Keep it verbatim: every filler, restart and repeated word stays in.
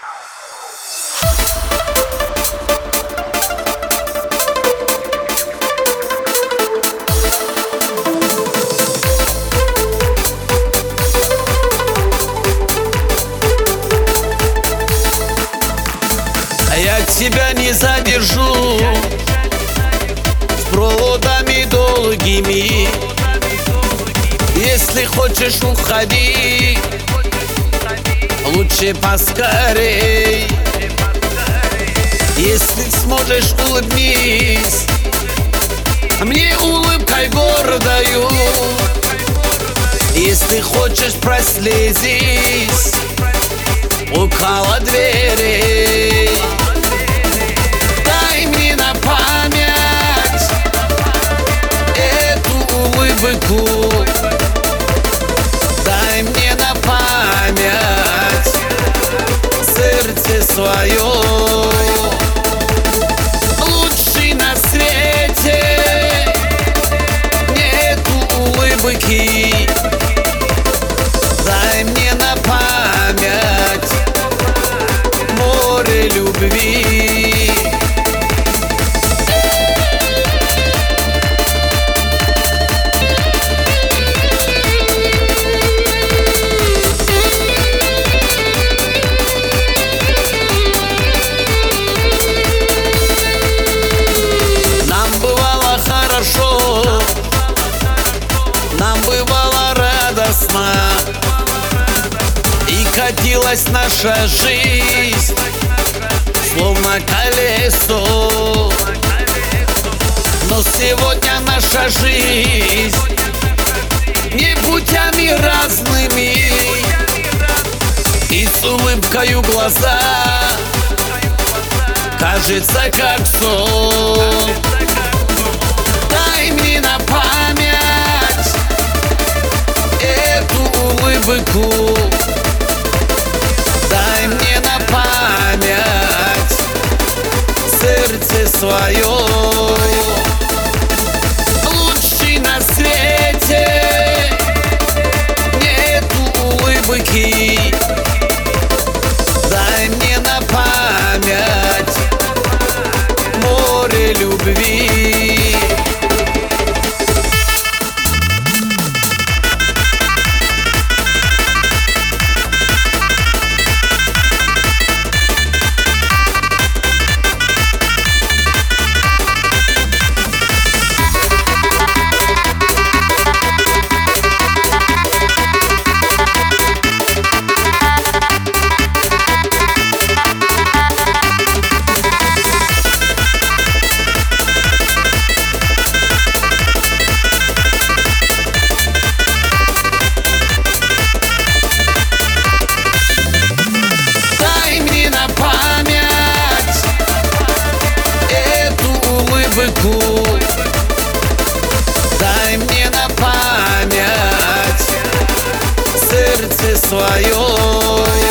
Я тебя не задержу с проводами долгими. Если хочешь, уходи, лучше поскорей. Если сможешь, улыбнись мне улыбкой гордою. Если хочешь, прослезись около двери. Дай мне на память эту улыбку. Дай мне на память сердце свое. Лучший на свете нету улыбки. Дай мне на память море любви. Нам бывало хорошо, нам бывало радостно, и катилась наша жизнь словно колесо. Но сегодня наша жизнь не путями разными, и с улыбкою глаза кажется как сон. Дай мне на память эту улыбку. Дай мне на память сердце свое. Лучший на свете нету улыбки. Дай мне на память море любви. Дай мне на память сердце свое.